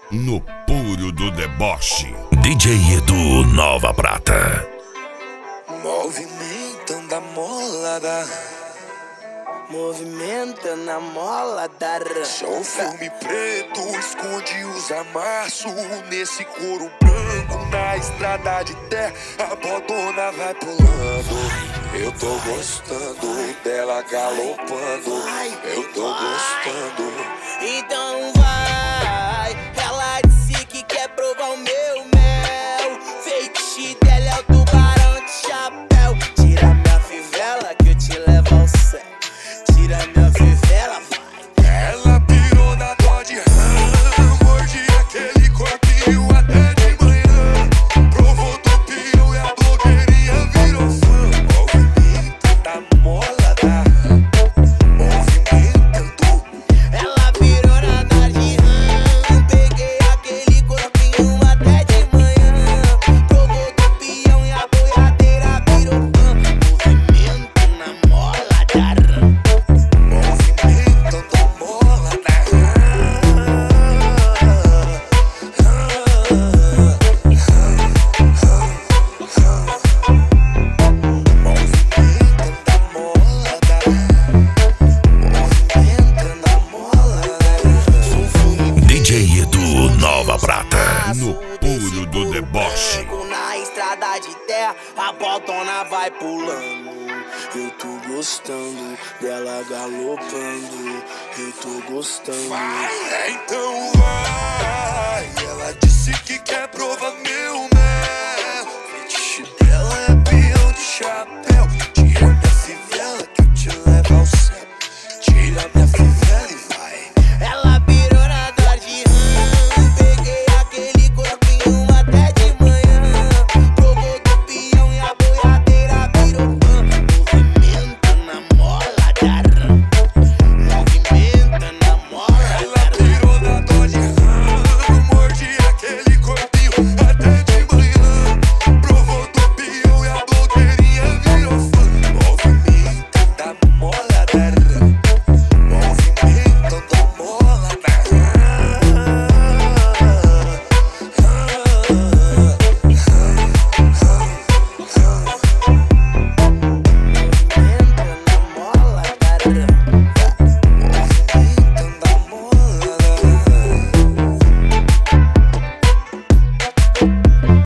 No puro do deboche. DJ Edu Nova Prata. Movimentando a molada, movimentando a molada. Sou filme preto, esconde os amassos nesse couro branco na estrada de terra. A bodona vai pulando. Eu tô gostando dela galopando. Eu tô gostando. Então vai. Ela disse que quer provar o meu mel. Fetiche dela é o tubarão de chapéu. Tira minha fivela que eu te levo ao céu. Tira minha fivela, vai. Ela pirou na dó de rã. Morde aquele corpinho até de manhã. Provou do pião e a blogueirinha virou fã. Movimento da molada. Movimentando. Ela pirou na dó de rã. Peguei aquele corpinho até de manhã. Provou do pião e a boiadeira virou fã. Movimento na mola da rã. Movimentando a mola da rã. DJ Edu Nova Prata. No puro do deboche. Na estrada de terra, a botona vai pulando. Eu tô gostando dela galopando. Eu tô gostando. Vai, então vai.